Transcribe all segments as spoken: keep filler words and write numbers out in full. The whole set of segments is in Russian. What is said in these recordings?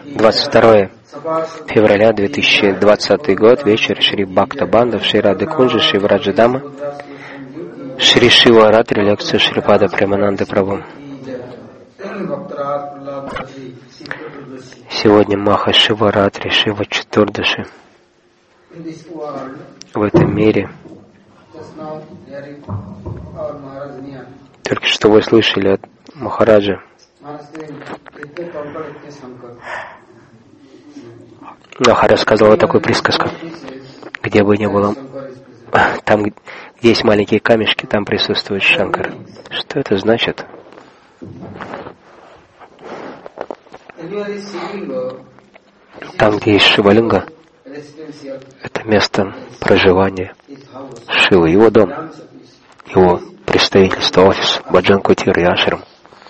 двадцать второе февраля две тысячи двадцатый год, вечер, Шри Бхакта Бандав, Шри Рады Кунджи, Шри Враджадама, Шри Шива Ратри, лекция Шрипада Премананды Прабху. Сегодня Маха Шива Ратри, Шива Четурдаши. В этом мире только что вы слышали от Махараджа. Махарадж сказал вот такую присказку: где бы ни было, там, где есть маленькие камешки, там присутствует Шанкар. Что это значит? Там, где есть Шивалинга, это место проживания Шивы, его дом, его представительство, офис, Баджан Кутир и Ашрам.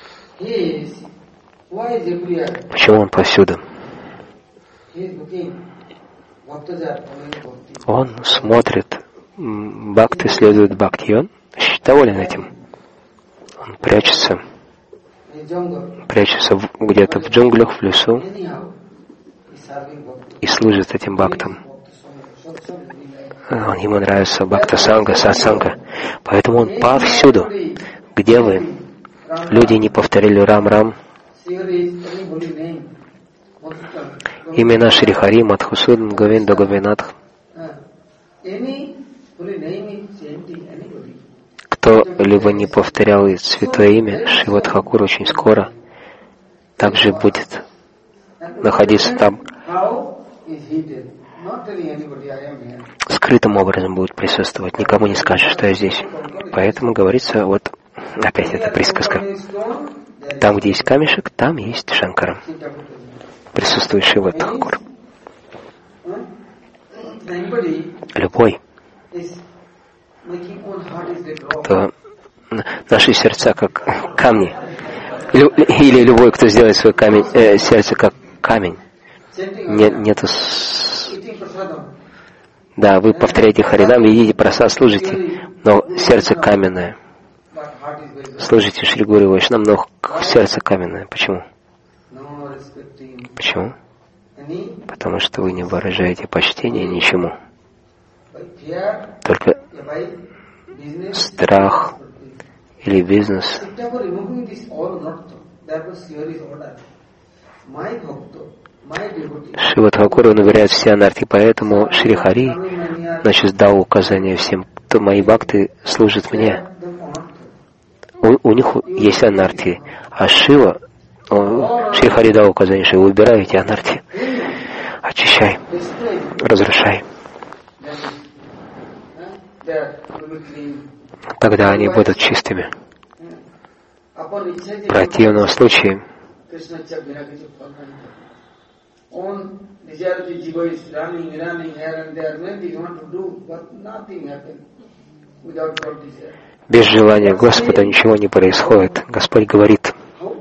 Почему он повсюду? Он смотрит, бхакты следует бхакти, он доволен этим. Он прячется, прячется где-то в джунглях, в лесу и служит этим бхактам. Он, ему нравится бхакта-санга, сатсанга. Поэтому он повсюду. Где вы? Люди не повторили Рам-Рам. Имена Шри Хари, Мадхусудан, Говинда, Говинатх. Кто-либо не повторял святое имя, Шива Тхакур очень скоро также будет находиться там. Скрытым образом будет присутствовать, никому не скажешь, что я здесь. Поэтому говорится, вот опять эта присказка: там, где есть камешек, там есть Шанкара, присутствует Шива Тхакур. Любой, кто наши сердца как камни, или любой, кто сделает свое камень, э, сердце как камень, нет, нету. Да, вы повторяете Харинам, едите прасад, служите, но сердце каменное. Служите Шри Гуру Вайшнам, но сердце каменное. Почему? Почему? Потому что вы не выражаете почтения ничему. Только страх или бизнес. Шива Тхакур, он уверяет все анархи, поэтому Шри Хари, значит, дал указание всем, кто мои бхакты служат мне. У, у них есть анархи, а Шива, он, Шри Хари дал указание, что убирай эти анархи, очищай, разрушай. Тогда они будут чистыми. В противном случае own desire jiva is running, running here and there. Maybe you want to do, but nothing happens without God desire. Без желания Господа ничего не происходит. Господь говорит: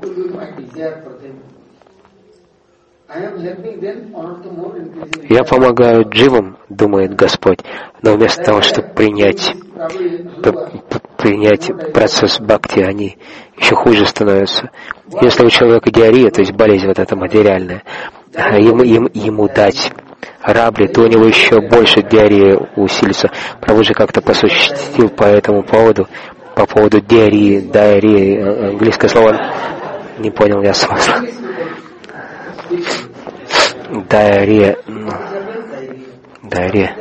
я помогаю дживам, думает Господь, но вместо того, чтобы принять, принять процесс бхакти, они еще хуже становятся. Если у человека диарея, то есть болезнь вот эта материальная, ему, ему, ему дать рабли, то у него еще больше диарея усилится. Прабху же как-то посуществил по этому поводу, по поводу диареи, диареи, английское слово, не понял я смысла. Диарея, диарея.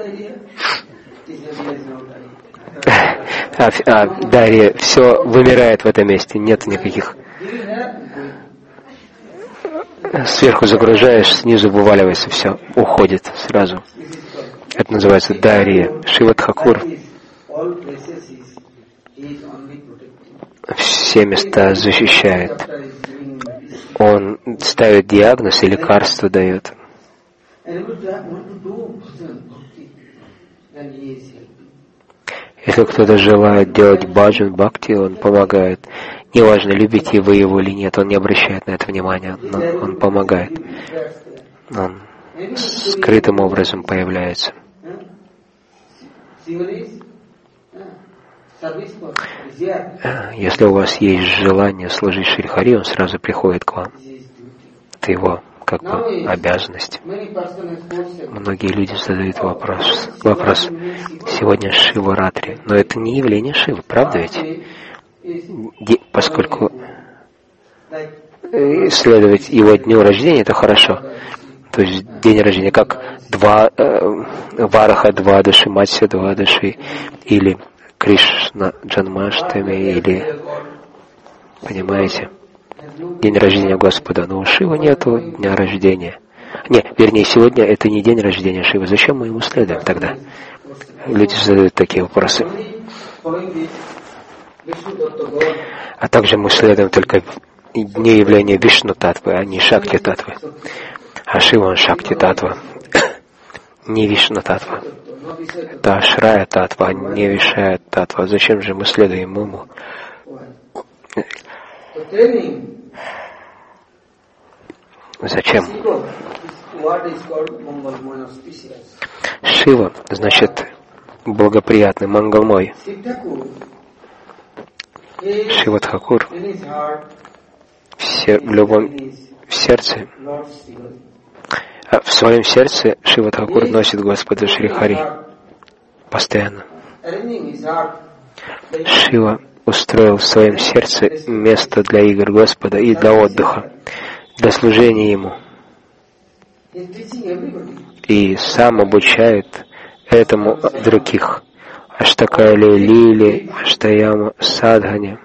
А, а, диарея, все вымирает в этом месте, нет никаких. Сверху загружаешь, снизу вываливается, все, уходит сразу. Это называется диарея. Шива Тхакур все места защищает. Он ставит диагноз и лекарство дает. Если кто-то желает делать баджан, бхакти, он помогает. Неважно, любите вы его или нет, он не обращает на это внимания, но он помогает. Он скрытым образом появляется. Если у вас есть желание служить Шри Хари, он сразу приходит к вам. Это его как бы обязанность. Многие люди задают вопрос, вопрос сегодня Шива Ратри, но это не явление Шивы, правда ведь? Де, поскольку исследовать его дню рождения — это хорошо. То есть день рождения, как два, э, Вараха Двадаши, Матсya Двадаши, или Кришна Джанмаштами, или, понимаете, день рождения Господа. Но у Шивы нету дня рождения. Не, вернее, сегодня это не день рождения Шивы. Зачем мы ему следуем тогда? Люди задают такие вопросы. А также мы следуем только дне явления Вишну Татвы, а не Шакти Татвы. А Шива он Шакти Татва, не Вишну Татва. Это Ашрая Татва, а не Вишая Татва. Зачем же мы следуем ему? Зачем? Шива значит благоприятный, мангалмой. Шива Тхакур в любом в сердце, в своем сердце Шива Тхакур носит Господа Шри Хари постоянно. Шива устроил в своем сердце место для игр Господа и для отдыха, для служения Ему. И сам обучает этому других. Аштакали Лили, Аштаяма Садхане.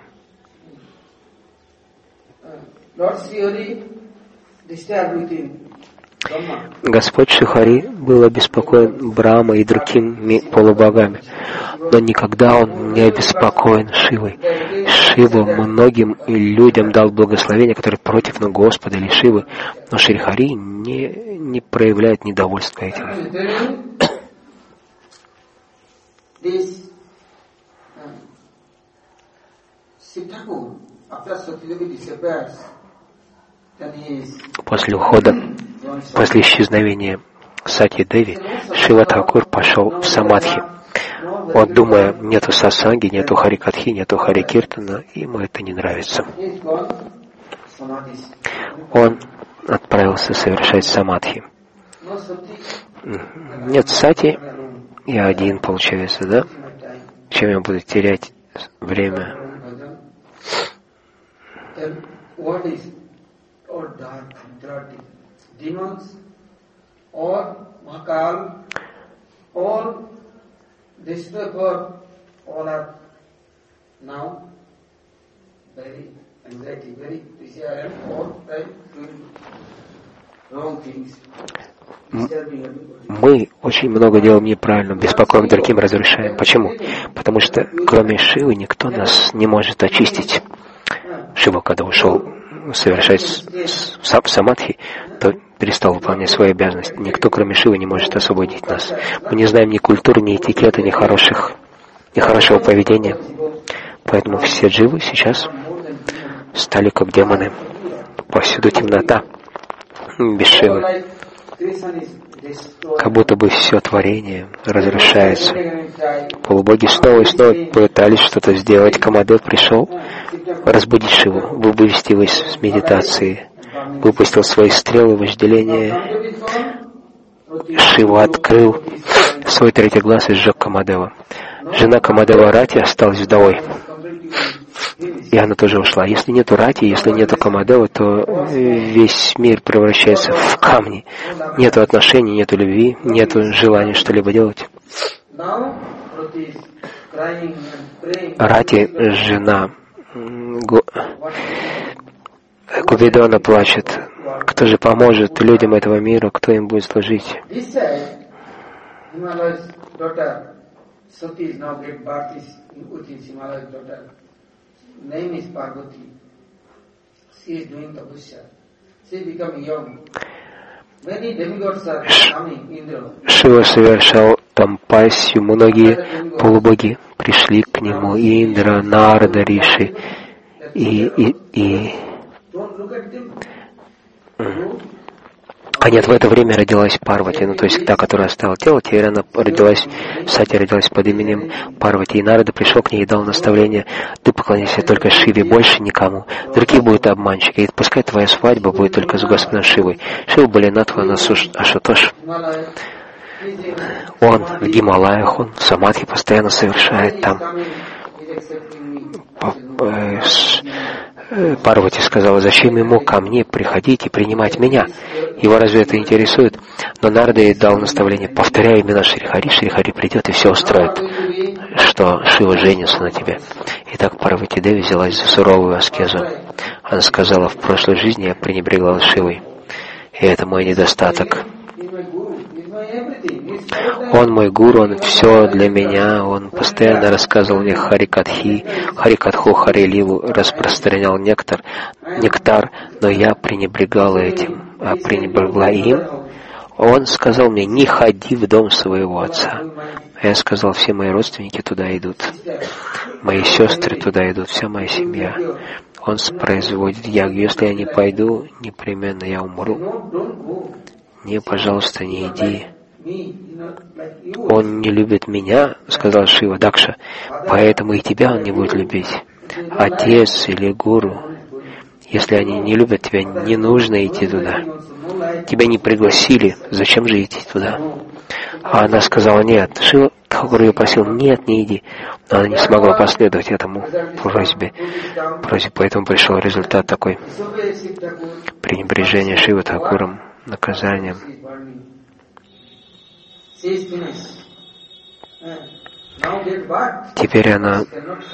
Господь Шрихари был обеспокоен Брахмой и другими полубогами, но никогда он не обеспокоен Шивой. Шива многим людям дал благословение, которые против на Господа или Шивы, но Шрихари не, не проявляет недовольства этим. После ухода, после исчезновения Сати Деви, Шива Тхакур пошел в самадхи. Он, думая, нету сасанги, нету харикатхи, нету харикиртана, ему это не нравится. Он отправился совершать самадхи. Нет сати, я один, получается, да? Чем я буду терять время? Or dark, dirty demons, or Mahakal, or destroyer, all are now very anxiety, very busy, and all time doing wrong things. Мы очень много делаем неправильно, беспокоим другим, разрушаем. Почему? Потому что кроме Шивы никто нас не может очистить. Шива, когда ушел совершать самадхи, то перестал выполнять свои обязанности. Никто, кроме Шивы, не может освободить нас. Мы не знаем ни культуры, ни этикета, ни хороших, ни хорошего поведения. Поэтому все дживы сейчас стали как демоны. Повсюду темнота, без Шивы. Как будто бы все творение разрушается. Полубоги снова и снова пытались что-то сделать. Камадев пришел разбудить Шиву, вывести его из медитации, выпустил свои стрелы вожделения. Шива открыл свой третий глаз и сжег Камадева. Жена Камадева Рати осталась вдовой. И она тоже ушла. Если нету Рати, если нету Камадева, то весь мир превращается в камни. Нету отношений, нету любви, нету желания что-либо делать. Рати, жена Купидона, плачет. Кто же поможет людям этого мира, кто им будет служить? Name is Parvati. She is doing tapasya. She is becoming young. Many demigods are coming, Indra. Шива совершал тампасию, многие полубоги пришли к нему, и Индра, Нарада, Риши, и, и, и А нет, в это время родилась Парвати, ну то есть та, которая оставила тело, теперь она родилась, Сати родилась под именем Парвати. И Нарада пришел к ней и дал наставление: ты поклоняйся только Шиве, больше никому. Другие будут обманщики, и пускай твоя свадьба будет только с Господом Шивой. Шива Балинатва Ашутош. Он в Гималаях, он в самадхи постоянно совершает там. Парвати сказала: зачем ему ко мне приходить и принимать меня? Его разве это интересует? Но Нарада ей дал наставление: повторяй имена Шрихари, Шрихари придет и все устроит, что Шива женится на тебе. Итак, Парвати Деви взялась за суровую аскезу. Она сказала: в прошлой жизни я пренебрегала Шивой, и это мой недостаток. Он мой гуру, он все для меня, он постоянно рассказывал мне Харикатхи, Харикатху, Хариливу, распространял нектар, нектар, но я пренебрегала этим, а пренебрегла им. Он сказал мне: не ходи в дом своего отца. А я сказал: все мои родственники туда идут, мои сестры туда идут, вся моя семья. Он производит ягу. Если я не пойду, непременно я умру. Не, пожалуйста, не иди. Он не любит меня, сказал Шива Дакша, поэтому и тебя он не будет любить. Отец или гуру, если они не любят тебя, не нужно идти туда. Тебя не пригласили, зачем же идти туда? А она сказала: нет. Шива Тхакур ее просил: нет, не иди. Но она не смогла последовать этому просьбе. просьбе. Поэтому пришел результат такой: пренебрежение Шива Тхакуром, наказанием. Теперь она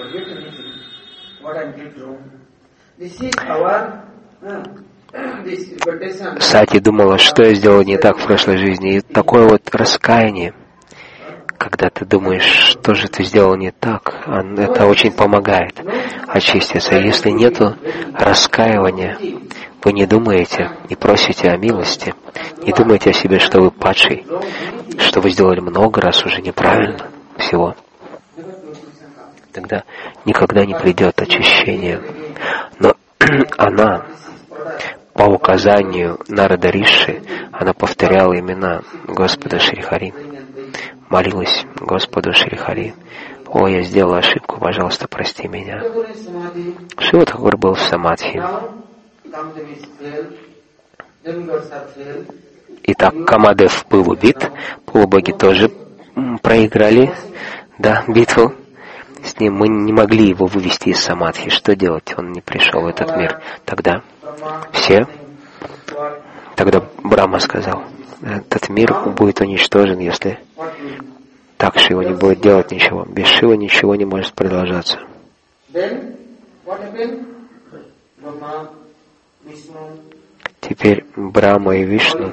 Сати думала, что я сделала не так в прошлой жизни. И такое вот раскаяние, когда ты думаешь, что же ты сделал не так, это очень помогает очиститься. Если нету раскаивания, вы не думаете, не просите о милости, не думаете о себе, что вы падший, что вы сделали много раз уже неправильно всего, тогда никогда не придет очищение. Но она, по указанию Нарада Риши, она повторяла имена Господа Шрихари, молилась Господу Шрихари: «О, я сделала ошибку, пожалуйста, прости меня». Шива Тхакур был в самадхи. Итак, Камадев был убит, полубоги тоже проиграли, да, битву. С ним мы не могли его вывести из самадхи. Что делать? Он не пришел в этот мир. Тогда все, тогда Брахма сказал: этот мир будет уничтожен, если так Шива не будет делать ничего. Без Шива ничего не может продолжаться. Теперь Брахма и Вишну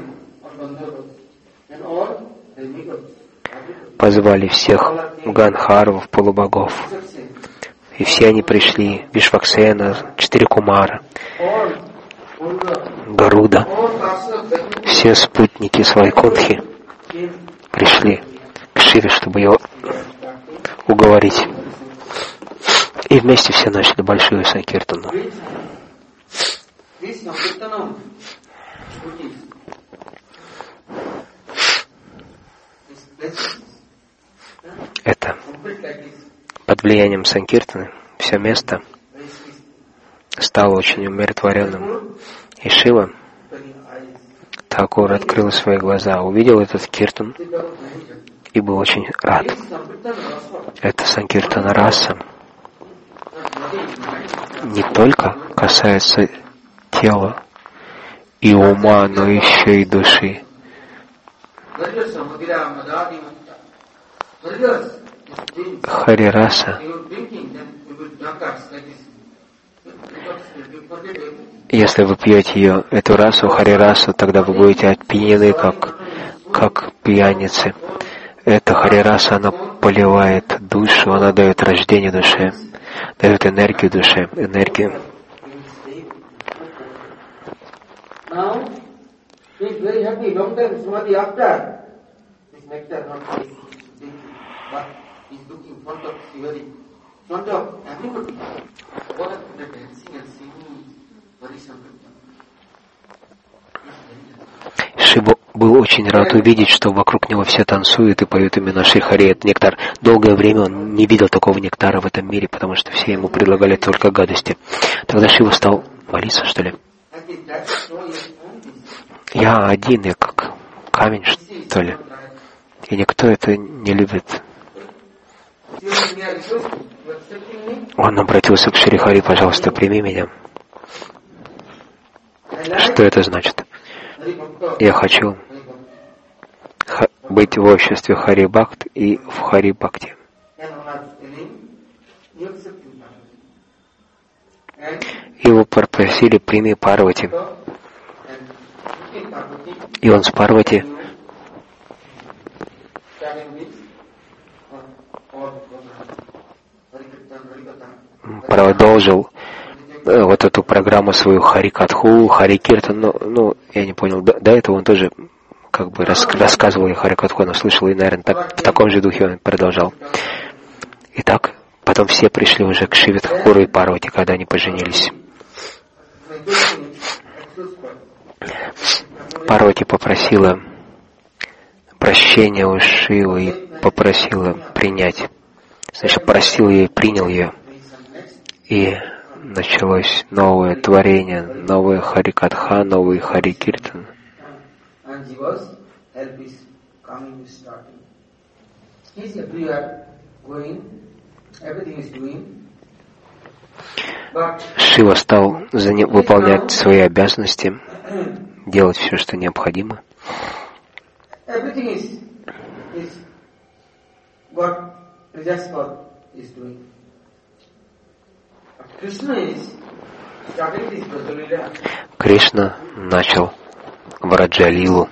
позвали всех Ганхарвов, полубогов. И все они пришли: Вишваксена, четыре Кумара, Гаруда, все спутники с Вайкунтхи пришли к Шиве, чтобы его уговорить. И вместе все начали большую санкиртану. Это под влиянием санкиртаны все место стало очень умиротворенным. И Шива Тхакур открыл свои глаза, увидел этот киртан и был очень рад. Это санкиртана раса не только касается тела и ума, но еще и души. Харираса, если вы пьете ее, эту расу, харирасу, тогда вы будете опьянены, как, как пьяницы. Эта харираса, она поливает душу, она дает рождение душе, дает энергию душе, энергию. Шива был очень рад увидеть, что вокруг него все танцуют и поют именно Шри Хари, это нектар. Долгое время он не видел такого нектара в этом мире, потому что все ему предлагали только гадости. Тогда Шива стал молиться, что ли? Я один, я как камень, что ли? И никто это не любит. Он обратился к Шри Хари: пожалуйста, прими меня. Что это значит? Я хочу ха- быть в обществе Хари Бхакт и в Хари Бхакти. Его попросили: прими Парвати. И он с Парвати продолжил э, вот эту программу свою Харикатху, Харикиртан. Ну, ну, я не понял, до, до этого он тоже как бы рас, рассказывал и Харикатху, он слышал, и, наверное, так, в таком же духе он продолжал. Итак, потом все пришли уже к Шиве Тхакуру и Парвати, когда они поженились. Парвати попросила прощения у Шивы и попросила принять. Значит, просил ее и принял ее. И началось новое творение, новое Харикатха, новый Харикиртан. Шива стал выполнять свои обязанности, делать все, что необходимо. Кришна начал Враджа-лилу.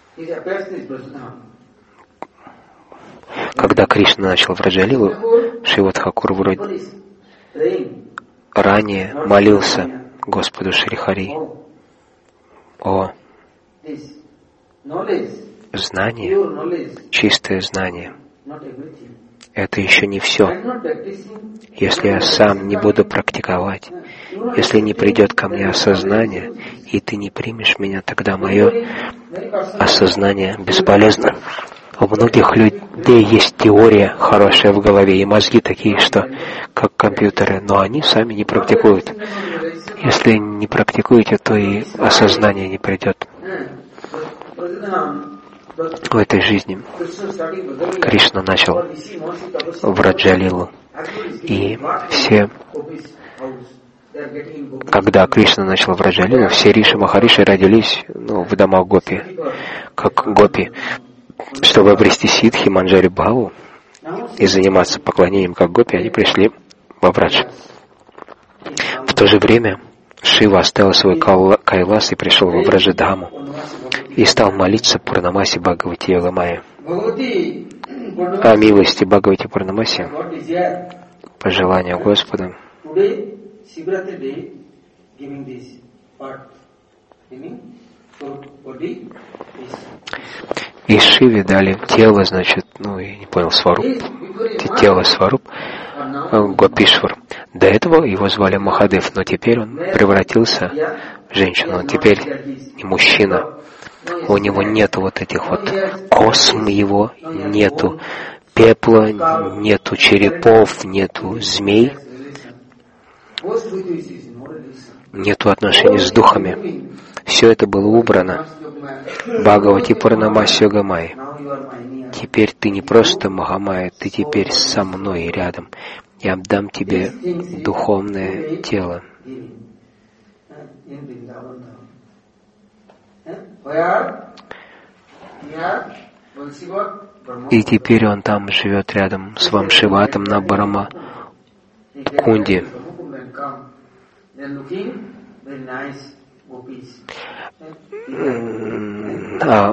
Когда Кришна начал Враджа-лилу, Шива Тхакур вроде ранее молился Господу Шри Хари о знании, чистое знание. Это еще не все. Если я сам не буду практиковать, если не придет ко мне осознание, и ты не примешь меня, тогда мое осознание бесполезно. У многих людей есть теория хорошая в голове и мозги такие, что как компьютеры, но они сами не практикуют. Если не практикуете, то и осознание не придет в этой жизни. Кришна начал Враджа-лилу. И все, когда Кришна начал Враджа-лилу, все Риши Махариши родились ну, в домах Гопи, как Гопи, чтобы обрести ситхи, манджари бхаву и заниматься поклонением как Гопи, они пришли в Врадж. В то же время Шива оставил свой Кайлас и пришел в Враджадхаму и стал молиться Пурнамаси Бхагавати Йогамайе. О милости Бхагавати Пурнамаси, по желанию Господа, и Шиве дали тело, значит, ну, я не понял, Сваруб, тело Сваруб, Гопишвар. До этого его звали Махадев, но теперь он превратился в женщину, он теперь не мужчина. У него нету вот этих вот косм его, нету пепла, нету черепов, нету змей, нету отношений с духами. Все это было убрано. Бхагавати Пурнамаси Йогамайи. Теперь ты не просто Махамайя, ты теперь со мной рядом. Я отдам тебе духовное тело. И теперь он там живет рядом с Вамшиватом на Брахма Кунде. А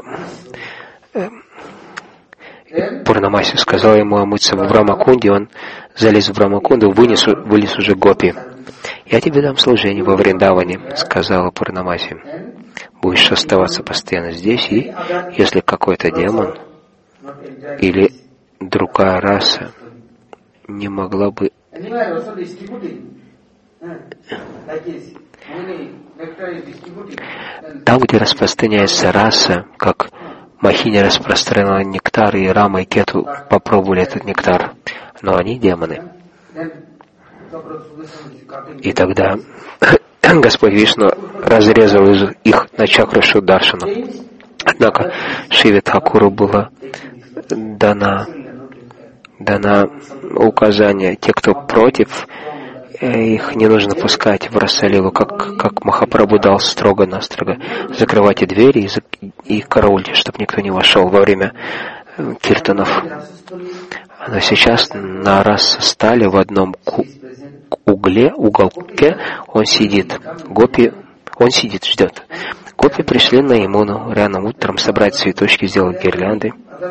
Пурнамаси сказал ему омыться в Брамакунде, он залез в Брамакунду, вынес, вылез уже Гопи. «Я тебе дам служение во Вриндаване», — сказала Пурнамаси. «Будешь оставаться постоянно здесь, и если какой-то демон или другая раса не могла бы Там, где распространяется раса, как Махини распространила нектар, и Рама и Кету попробовали этот нектар, но они демоны. И тогда Господь Вишну разрезал их на чакру Шударшану. Однако Шиве Тхакуру было дано, дано указание, те, кто против, их не нужно пускать в Расалилу, как, как Махапрабху дал строго-настрого. Закрывайте двери и, и караульте, чтобы никто не вошел во время киртанов. Но сейчас на раз стали в одном ку- угле, уголке, он сидит. Гопи, он сидит, ждет. Гопи пришли на Ямуну рано утром собрать цветочки, сделать гирлянды.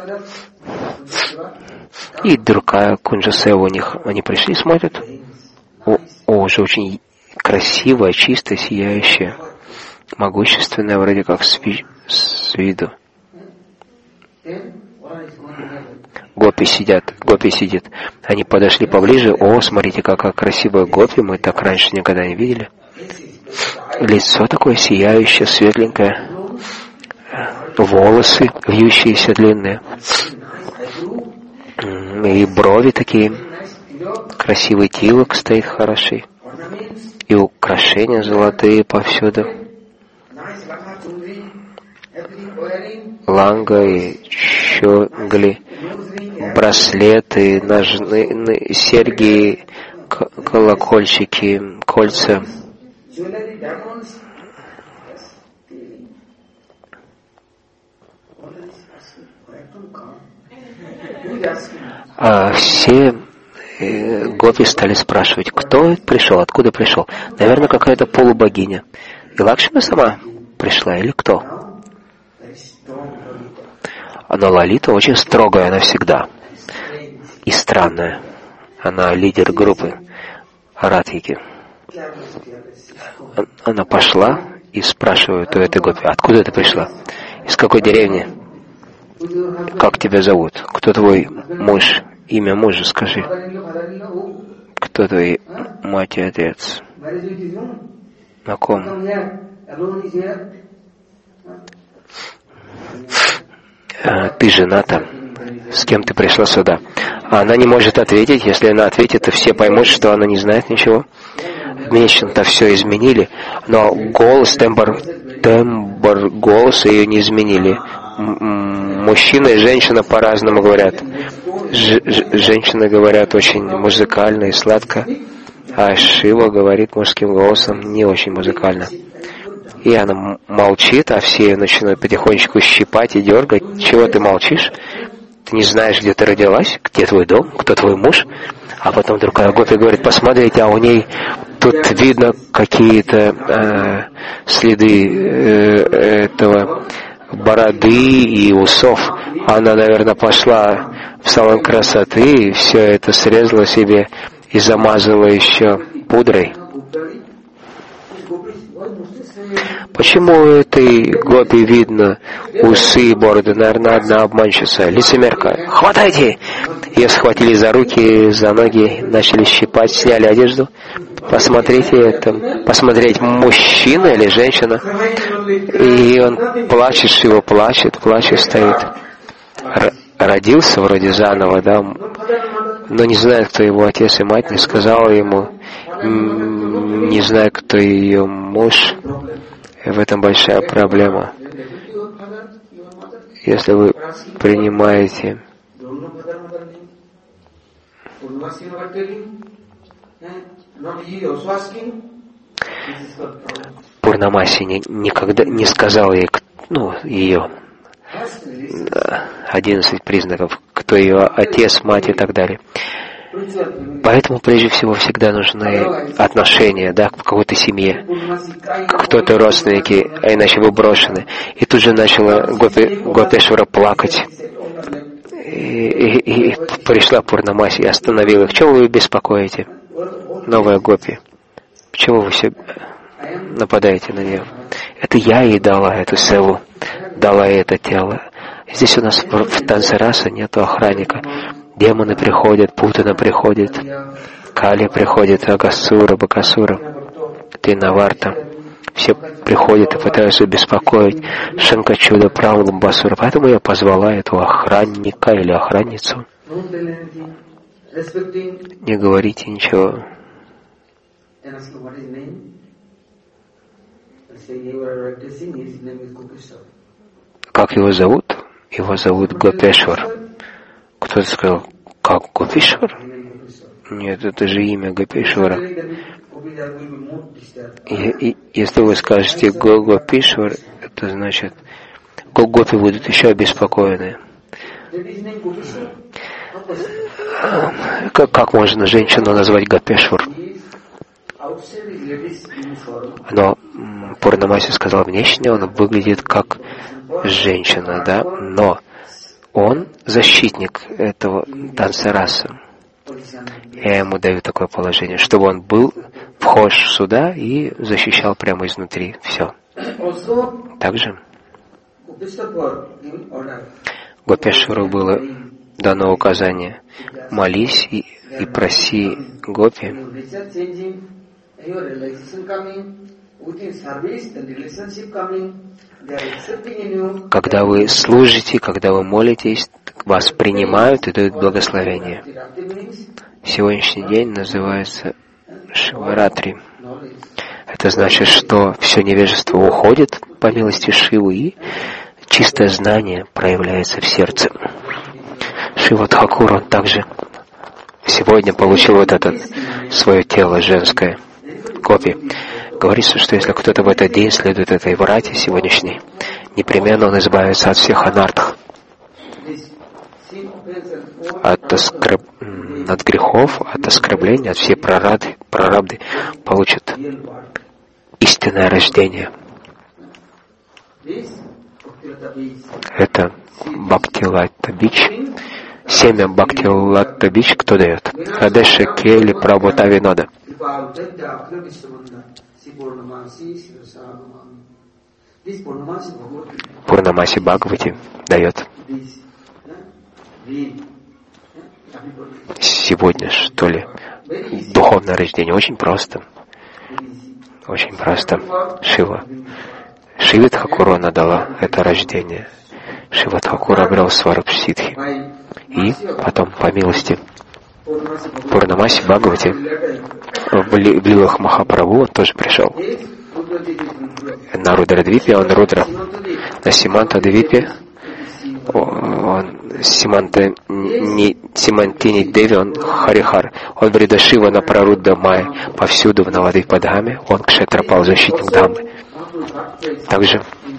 И другая Кунджасева у них, они пришли, смотрят. О, о, уже очень красивая, чистая, сияющая, могущественная, вроде как с, ви- с виду. Гопи сидят, Гопи сидит. Они подошли поближе. О, смотрите, какая красивая Гопи, мы так раньше никогда не видели. Лицо такое сияющее, светленькое. Волосы вьющиеся, длинные. И брови такие. Красивый тилок стоит хороший. И украшения золотые повсюду. Ланга и щегли, браслеты, ножны, серьги, колокольчики, кольца. А все э, гопи стали спрашивать, кто пришел, откуда пришел. Наверное, какая-то полубогиня. И Лакшми сама пришла или кто? Но Лалита очень строгая, она всегда. И странная. Она лидер группы Радхики. Она пошла и спрашивает у этой гопи, откуда ты пришла? Из какой деревни? Как тебя зовут? Кто твой муж? Имя мужа скажи. Кто твой мать и отец? На ком? Ты жената? С кем ты пришла сюда? А она не может ответить. Если она ответит, то все поймут, что она не знает ничего. В Мещин-то все изменили, но голос, тембр, тембр голоса ее не изменили. Мужчина и женщина по-разному говорят. Ж- ж- женщины говорят очень музыкально и сладко, а Шива говорит мужским голосом не очень музыкально. И она молчит, а все начинают потихонечку щипать и дергать. Чего ты молчишь? Ты не знаешь, где ты родилась? Где твой дом? Кто твой муж? А потом другая гопи говорит, посмотрите, а у ней тут видно какие-то э, следы э, этого бороды и усов. Она, наверное, пошла в салон красоты и все это срезала себе и замазала еще пудрой. Почему у этой гопи видно усы и бороды? Наверное, одна обманщица, лицемерка. Хватайте! Ее схватили за руки, за ноги, начали щипать, сняли одежду. Посмотрите, это, посмотреть, мужчина или женщина. И он плачет, его плачет, плачет, стоит. Р- родился вроде заново, да, но не знает, кто его отец и мать, не сказала ему, не знает, кто ее муж. И в этом большая проблема. Если вы принимаете Пурнамаси не, никогда не сказал ей, ну, ее одиннадцать признаков, кто ее отец, мать и так далее. Поэтому прежде всего всегда нужны отношения, да, в какой-то семье, кто-то родственники, а иначе вы брошены. И тут же начала Гопи, Гопешвара плакать. И, и, и пришла Пурнамаси и остановила их. Чего вы беспокоите, новая Гопи? Почему вы все нападаете на нее? Это я ей дала эту севу, дала ей это тело. Здесь у нас в, в танце раса нету охранника. Демоны приходят, Путана приходит, Кали приходит, Агасура, Бакасура. Тинаварта. Все приходят и пытаются беспокоить Шанкачуда Прабхупасура. Поэтому я позвала этого охранника или охранницу. Не говорите ничего. Как его зовут? Его зовут Гопешвар. Кто-то сказал, как Гопешвар? Нет, это же имя Гопешвара. И, и, если вы скажете Гопешвар, это значит, Гопи будут еще обеспокоены. Как, как можно женщину назвать Гопешвар? Но Пурнамаси сказал, внешне он выглядит как женщина, да, но он защитник этого танцераса. Я ему даю такое положение, чтобы он был вхож сюда и защищал прямо изнутри. Все. Также Гопешвару было дано указание: молись и, и проси Гопи. Когда вы служите, когда вы молитесь, вас принимают и дают благословение. Сегодняшний день называется Шиваратри. Это значит, что все невежество уходит по милости Шивы, и чистое знание проявляется в сердце. Шива Тхакур, он также сегодня получил вот это свое тело женское, Гопи. Говорится, что если кто-то в этот день следует этой врате сегодняшней, непременно он избавится от всех анартх, от, оскреб... от грехов, от оскорбления, от всей прарабды, прарабды, получит истинное рождение. Это Бхакти-лата Бич. Семя Бхакти-лата Бич кто дает? Радеша Кейли Прабхута Винода. Пурнамаси Бхагавати дает. Сегодня, что ли, духовное рождение. Очень просто. Очень просто. Шива. Шиве Тхакуру она дала это рождение. Шива Тхакур обрел Сварупсидхи. И потом, по милости Пурнамаси Бхагавати, в лилах Махапрабху он тоже пришел. На Рудра-двипе он Рудра. На Симанта-двипе он Симанта, не, Симантини Деви, он Харихар. Он Вридашива на Прарудда Май. Повсюду в Навадвипадхаме он Кшетрапал, защитник Дхаммы. Также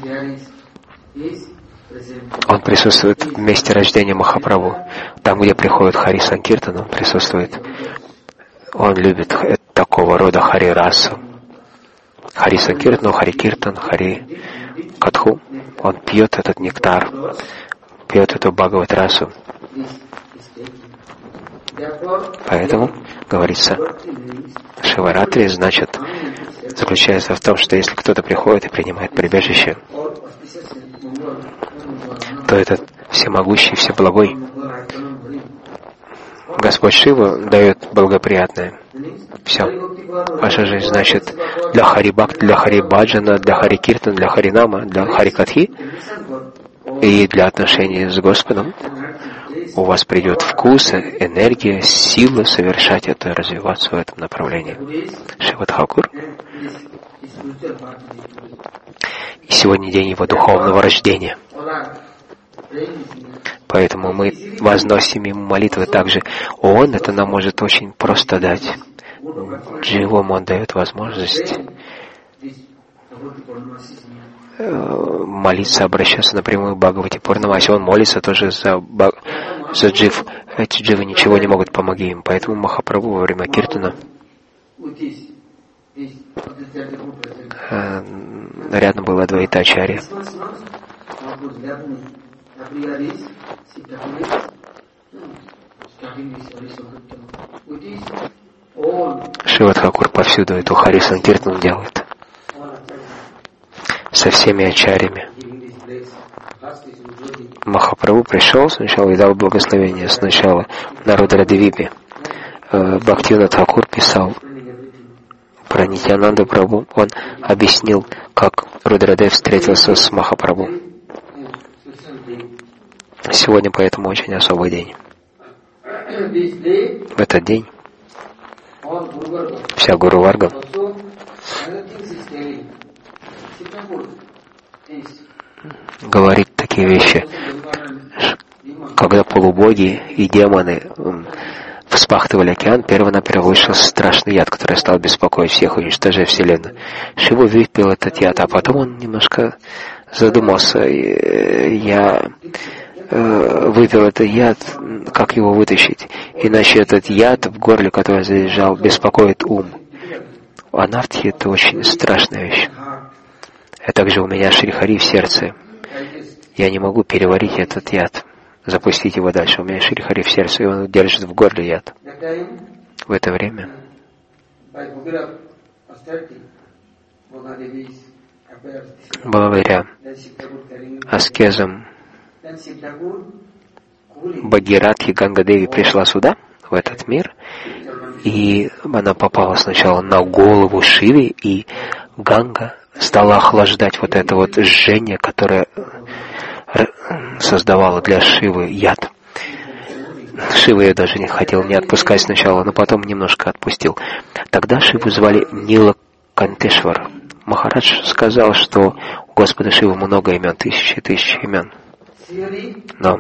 он присутствует в месте рождения Махапрабху. Там, где приходит Хари Санкиртан, он присутствует. Он любит такого рода Хари Расу. Хари Санкиртан, Хари Киртан, Хари Катху. Он пьет этот нектар, пьет эту Бхагават Расу. Поэтому, говорится, Шиваратри, значит, заключается в том, что если кто-то приходит и принимает прибежище, то этот всемогущий, всеблагой Господь Шива дает благоприятное. Все. Ваша жизнь, значит, для Хари Бхакти, для Хари Баджана, для Хари Киртан, для Хари Нама, для Хари Катхи и для отношений с Господом у вас придет вкус, энергия, сила совершать это, развиваться в этом направлении. Шива Тхакур. И сегодня день его духовного рождения. Поэтому мы возносим ему молитвы также. Он это нам может очень просто дать. Живому он дает возможность молиться, обращаться напрямую к Бхагавати Пурнамаси. Он молится тоже за, за джив. Эти дживы ничего не могут, помоги им. Поэтому Махапрабху во время киртана рядом было Адвайта Ачарья. Шива Тхакур повсюду эту Хари Санкиртан делает. Со всеми ачарьями. Махапрабху пришел сначала и дал благословение. Сначала на Рудра-двипе. Бхактивинода Тхакур писал про Нитьянанду Прабху, он объяснил, как Рудрадев встретился с Махапрабху. Сегодня поэтому очень особый день. В этот день вся Гуру Варга говорит такие вещи, когда полубоги и демоны вспахтывали океан, перво-наперво вышел страшный яд, который стал беспокоить всех, уничтожая Вселенную. Шива выпил этот яд, а потом он немножко задумался. Я э, выпил этот яд, как его вытащить? Иначе этот яд в горле, который залежал, беспокоит ум. Анархия — это очень страшная вещь. А также у меня Шри-Хари в сердце. Я не могу переварить этот яд, запустить его дальше. У меня Шри-Хари в сердце, и он держит в горле яд. В это время благодаря аскезам Бхагиратхи Ганга-деви пришла сюда, в этот мир, и она попала сначала на голову Шиве, и Ганга стала охлаждать вот это вот жжение, которое создавало для Шивы яд. Шива ее даже не хотел не отпускать сначала, но потом немножко отпустил. Тогда Шиву звали Нилакантешвар. Махарадж сказал, что у Господа Шивы много имен, тысячи и тысячи имен. Но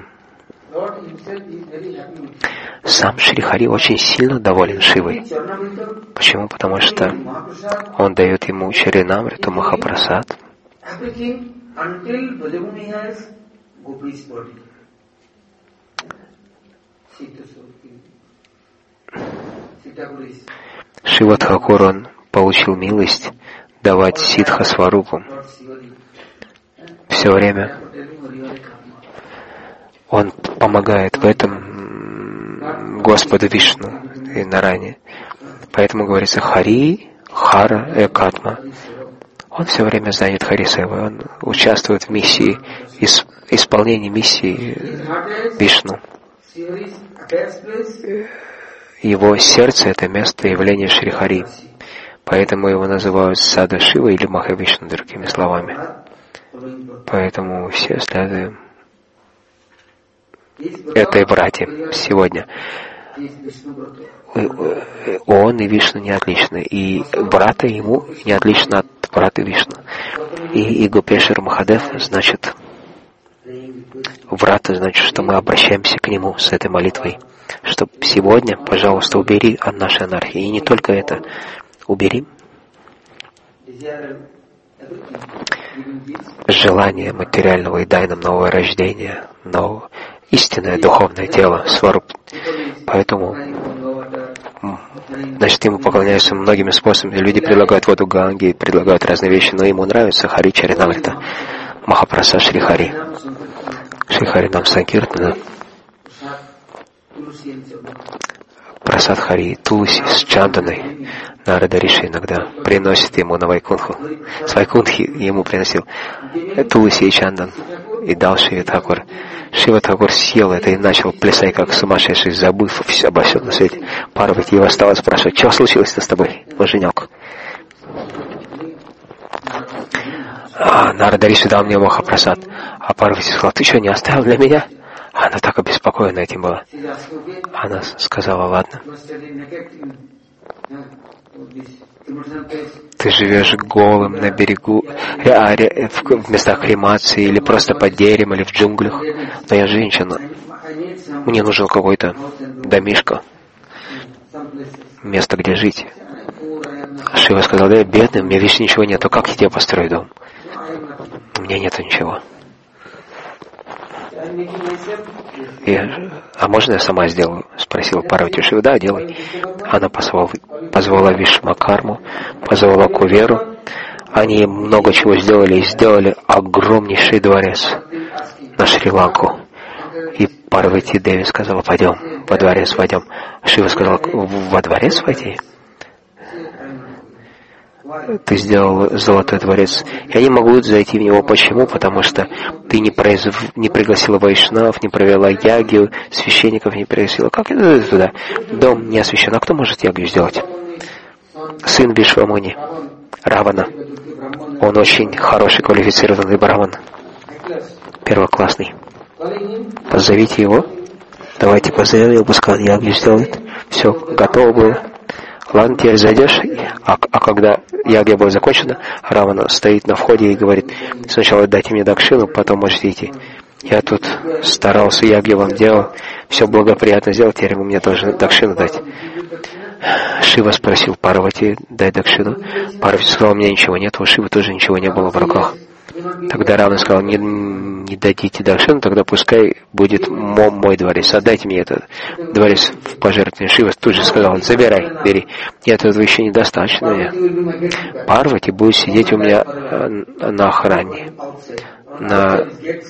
сам Шри-Хари очень сильно доволен Шивой. Почему? Потому что он дает ему Чаринамриту, Махапрасад. Шива Тхакур, он получил милость давать Сидха Сварупу. Все время он помогает в этом Господу Вишну и Нарайне. Поэтому говорится Хари, Хара, Экатма. Он все время занят Харисевой, он участвует в миссии, исп, исполнении миссии Вишну. Его сердце — это место явления Шри-Хари. Поэтому его называют Сада Шива или Махавишну, другими словами. Поэтому все следуем этой брате сегодня. Он и Вишну не отличны, и брата ему не отлично от брата Вишну. И Игопешер Махадев, значит, врата, значит, что мы обращаемся к нему с этой молитвой, что сегодня, пожалуйста, убери от нашей анархии. И не только это, убери желание материального и дай нам новое рождение, новое истинное духовное тело, сваруб. Поэтому, значит, ему поклоняются многими способами. Люди предлагают воду Ганги, предлагают разные вещи, но ему нравится Хари Чаринамрита, Махапрасад Шри-Хари. Шри-Хари нам Санкиртана, Прасад Хари, Тулси с Чанданой. Нарада Риши иногда приносит ему на Вайкунху. С Вайкунхи ему приносил Тулси и Чандан. И дал Шива Тхакур. Шива Тхакур съел это и начал плясать как сумасшедший, забыв все обо всем на свете. Парвати его стала спрашивать: что случилось-то с тобой, муженек? А Нарада Риши дал мне Махапрасад. А Парвати сказала: ты что, не оставил для меня? Она так обеспокоена этим была. Она сказала: ладно. Ты живешь голым на берегу, в местах кремации, или просто под деревом, или в джунглях. Но я женщина. Мне нужен какой-то домишко, место, где жить. Шива сказал: да я бедный, у меня видишь, ничего нет, то как я тебе построю дом? У меня нету ничего. И, а можно я сама сделаю? Спросила Парвати Шива. Да, делай. Она позвала, позвала Вишвакарму, позвала Куверу. Они много чего сделали и сделали огромнейший дворец на Шри-Ланку. И Парвати Деви сказала: пойдем, во дворец войдем. Шива сказал: во дворец войти? Ты сделал золотой дворец. Я не могу зайти в него. Почему? Потому что ты не, произв... не пригласила вайшнав, не провела ягью, священников не пригласила. Как это туда? Дом не освящен. А кто может ягью сделать? сын Вишвамуни, Равана. Он очень хороший, квалифицированный браман, первоклассный. Позовите его. Давайте позовем его, пускай он ягью сделает. Все, готово было. Ладно, теперь зайдешь, а, а когда ягья была закончена, Равана стоит на входе и говорит: сначала дайте мне дакшину, потом можете идти. Я тут старался, ягью вам делал, все благоприятно сделал, теперь вы мне тоже дакшину дать. Шива спросил Парвати: дай дакшину. Парвати сказал: у меня ничего нет, у Шивы тоже ничего не было в руках. Тогда Равана сказал: не, не дадите дакшину, тогда пускай будет мой, мой дворец. Отдайте мне этот дворец в пожертвование. Шива тут же сказал: забирай, бери. Нет, этого еще недостаточно. Парвати будет сидеть у меня на охране, на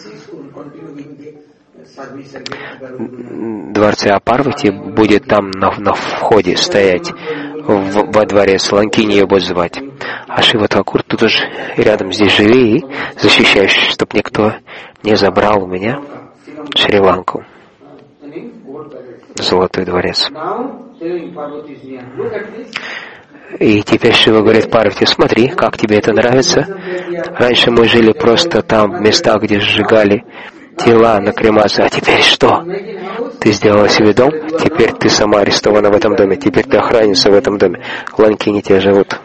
дворце, а Парвати будет там на, на входе стоять в, во дворец. Ланкини ее будет звать. А Шива Тхакур тут уже рядом здесь живи и защищаешь, чтобы никто не забрал у меня Шри-Ланку, Золотой дворец. И теперь Шива говорит Парвати: смотри, как тебе это нравится. Раньше мы жили просто там, в местах, где сжигали тела на кремацию. А теперь что? Ты сделала себе дом, теперь ты сама арестована в этом доме, теперь ты охранница в этом доме. Ланкини тебя живут.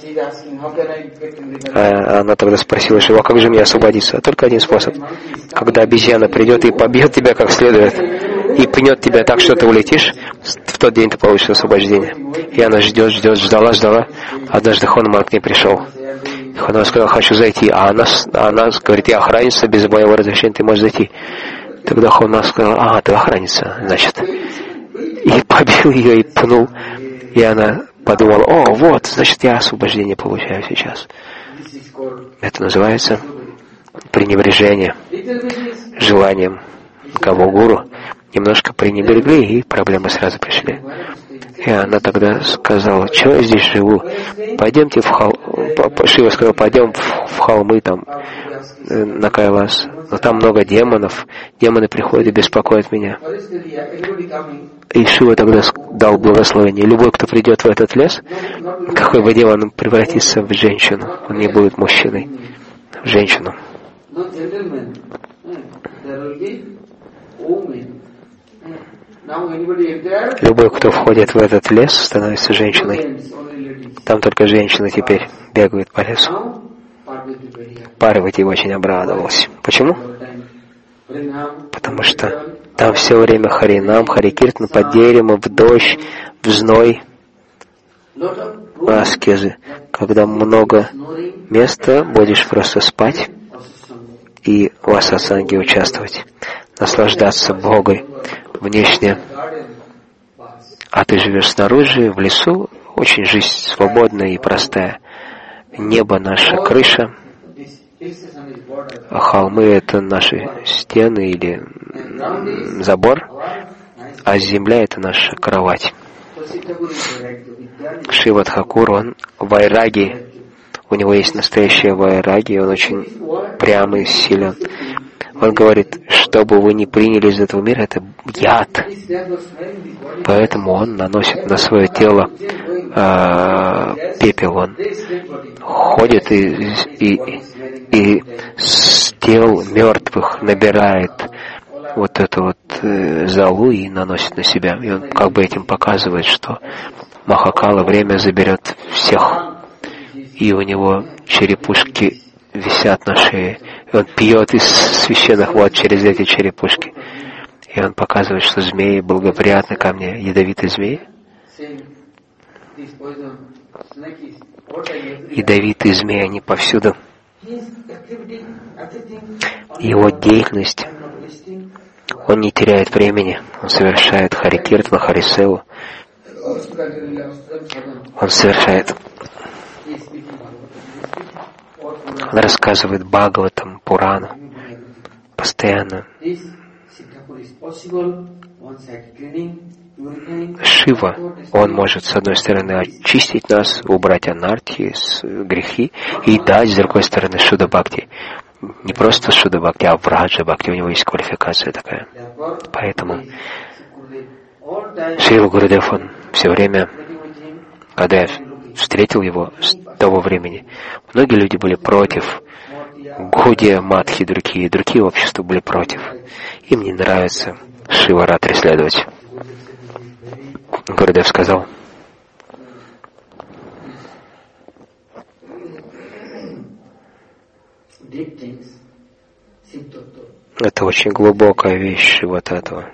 А она тогда спросила Шива: как же мне освободиться? Только один способ. Когда обезьяна придет и побьет тебя как следует, и пнет тебя так, что ты улетишь, в тот день ты получишь освобождение. И она ждет, ждет, ждала, ждала. Однажды Хануман к ней пришел. Хануман сказал: хочу зайти. А она, она говорит: я охранница, без моего разрешения ты можешь зайти. Тогда Хануман сказал: а, ты охранница, значит. И побил ее, и пнул. И она подумала: о, вот, значит, я освобождение получаю сейчас. Это называется пренебрежение желанием кого гуру. Немножко пренебрегли, и проблемы сразу пришли. И она тогда сказала: что я здесь живу? Пойдемте в хол... Шива сказал: пойдем в холмы там, на Кайлас. Но там много демонов. Демоны приходят и беспокоят меня. И Шива тогда дал благословение: любой, кто придет в этот лес, какой бы демон превратится в женщину, он не будет мужчиной, в женщину. Любой, кто входит в этот лес, становится женщиной. Там только женщины теперь бегают по лесу. Парвати очень обрадовалась. Почему? Потому что там все время Харинам, Харикиртан, под деревом, в дождь, в зной, в аскезы. Когда много места, будешь просто спать и в асасанге участвовать, наслаждаться Богом внешне. А ты живешь снаружи, в лесу, очень жизнь свободная и простая. Небо — наша крыша, а холмы — это наши стены или забор, а земля — это наша кровать. Шива Тхакур, он вайраги, у него есть настоящая вайраги, он очень прямый, силен. Он говорит: что бы вы ни приняли из этого мира, это яд. Поэтому он наносит на свое тело э, пепел. Он ходит и, и, и с тел мертвых набирает вот эту вот э, золу и наносит на себя. И он как бы этим показывает, что Махакала время заберет всех. И у него черепушки висят на шее. И он пьет из священных вод через эти черепушки. И он показывает, что змеи благоприятны ко мне. Ядовитые змеи. Ядовитые змеи, они повсюду. Его деятельность, он не теряет времени. Он совершает Харикиртан, Харисеву. Он совершает... Он рассказывает Бхагаватам, Пурану постоянно. Шива, он может с одной стороны очистить нас, убрать анархи, грехи, и дать с другой стороны Шуда Бхакти. Не просто Шуда Бхакти, а Враджа Бхакти, у него есть квалификация такая. Поэтому Шрила Гурудев, он все время, когда я встретил его с того времени, многие люди были против. Годия, Мадхи, другие, другие общества были против. Им не нравится Шиваратри следовать. Гурудев сказал, это очень глубокая вещь вот этого.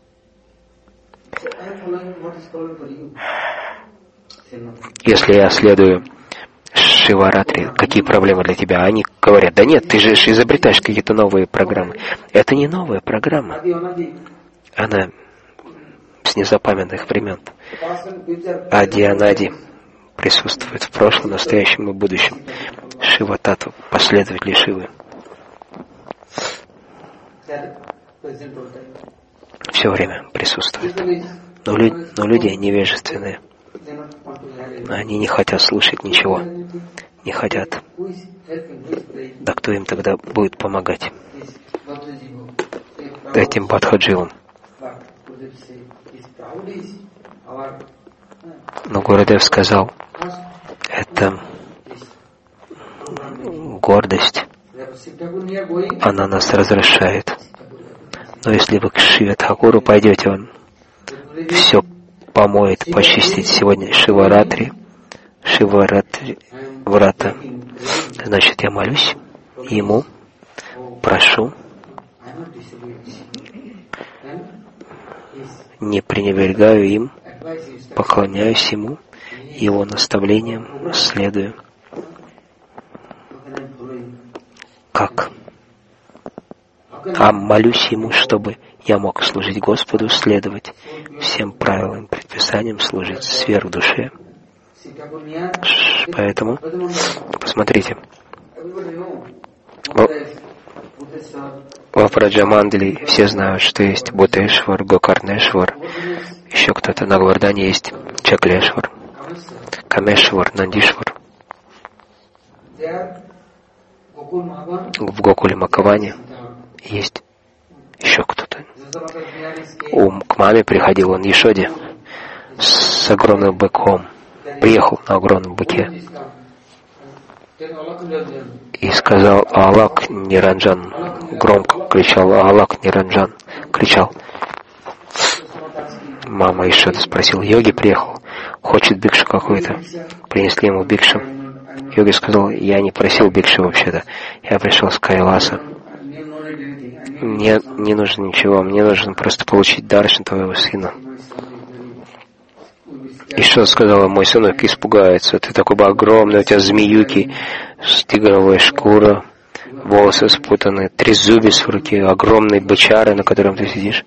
Если я следую Шиваратри, какие проблемы для тебя? Они говорят, да нет, ты же изобретаешь какие-то новые программы. Это не новая программа. Она с незапамятных времен. Ади Анади присутствует в прошлом, настоящем и будущем. Шива Татва, последователи Шивы. Все время присутствует. Но, лю- но люди невежественные. Они не хотят слушать ничего. Не хотят. Да кто им тогда будет помогать? Этим Бадхадживам. Но Гурудев сказал, это гордость. Она нас разрушает. Но если вы к Шиве Тхакуру пойдете, он все помоет, почистит сегодня Шиваратри, Шиваратри Врата. Значит, я молюсь ему, прошу, не пренебрегаю им, поклоняюсь ему, его наставлениям следую. Как? А молюсь ему, чтобы я мог служить Господу, следовать всем правилам, предписаниям, служить сверхдуше. Поэтому, посмотрите, во Враджамандали все знают, что есть Бхутешвар, Гокарнешвар, еще кто-то на Гвардане есть Чаклешвар, Камешвар, Нандишвар. В Гокуле Макаване есть еще кто-то. Ум к маме приходил, он Ешоде с огромным быком. Приехал на огромном быке и сказал «Алак Ниранджан». Громко кричал «Алак Ниранджан». Кричал. Мама Ешода спросила, йоги приехал, хочет бикшу какой-то. Принесли ему бикшу. Йоги сказал, я не просил бикшу вообще-то, я пришел с Кайласа. Мне не нужно ничего, мне нужно просто получить даршан твоего сына. И что сказала, мой сынок испугается, ты такой бы огромный, у тебя змеюки, тигровая шкура, волосы спутаны, три зубец в руке, огромный бычары, на котором ты сидишь.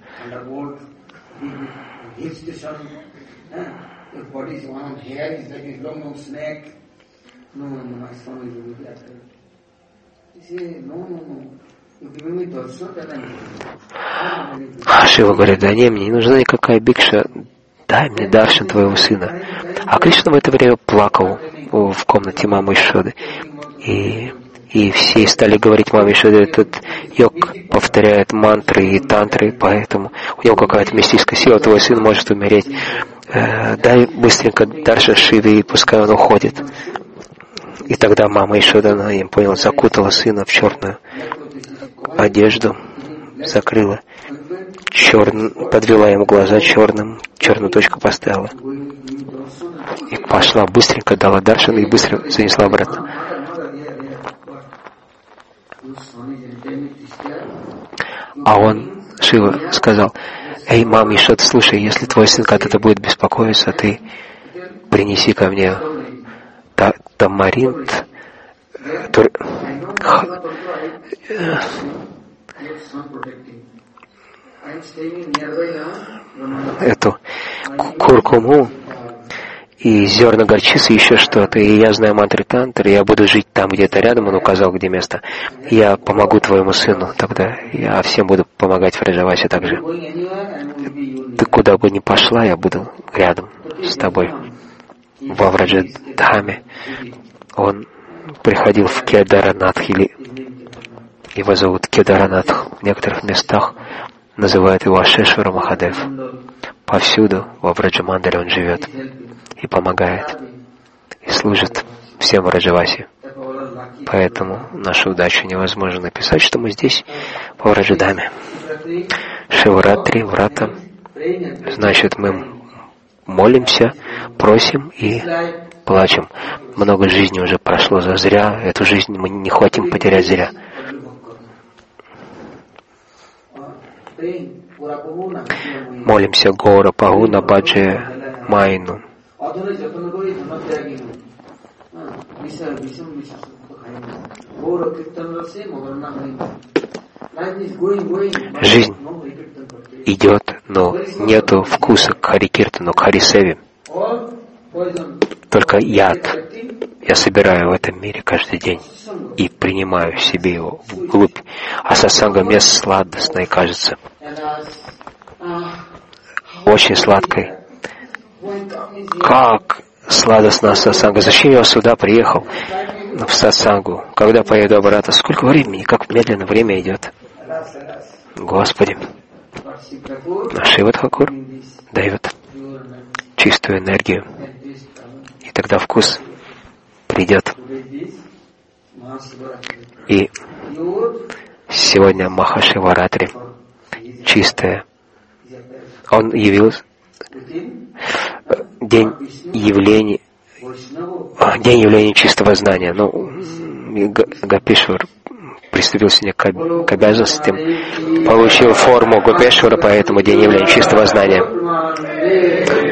Шива говорит, да не, мне не нужна никакая бикша, дай мне даршан твоего сына. А Кришна в это время плакал в комнате мамы Ешоды. И, и все стали говорить маме Ешоде, этот йог повторяет мантры и тантры, поэтому у него какая-то мистическая сила, твой сын может умереть. Э, дай быстренько даршан Шиве, и пускай он уходит. И тогда мама Ешода, она им поняла, закутала сына в черную одежду, закрыла, черн... подвела ему глаза черным, черную точку поставила. И пошла, быстренько дала даршан и быстро занесла обратно. А он, Шива, сказал, эй, мам, Ешода, слушай, если твой сын когда-то будет беспокоиться, ты принеси ко мне та- тамаринт, тур... эту куркуму и зерна горчицы, еще что-то, и я знаю мантры тантры, я буду жить там где-то рядом, он указал, где место. Я помогу твоему сыну, тогда я всем буду помогать в Враджавасе также. Ты куда бы ни пошла, я буду рядом с тобой. Во Враджадхаме он приходил в Кедаранатх, или его зовут Кедаранатх, в некоторых местах называют его Ашешвара Махадев. Повсюду во Враджамандале он живет и помогает. и служат всем Враджаваси. Поэтому нашу удачу невозможно написать, что мы здесь по Враджадаме. Шиваратри, Врата, значит, мы молимся, просим и плачем. Много жизни уже прошло зазря, эту жизнь мы не хотим потерять зря. Молимся Гора Пагуна Баджи Майну. Жизнь идет, но нету вкуса к Хари-киртану, к Хари-севе. Только яд я собираю в этом мире каждый день и принимаю в себе его вглубь. А сатсанга мне сладостной кажется. Очень сладкой. Как сладостна сатсанга. Зачем я сюда приехал? В сатсангу. Когда поеду обратно? Сколько времени? Как медленно время идет. Господи. Шива Тхакур дает чистую энергию. И тогда вкус придет. И сегодня Махашиваратри, чистая. Он явился день явления, день явления чистого знания. Ну, Гопешвар приступил сегодня к, к обязанностям, получил форму Гопешвара, поэтому день явления чистого знания.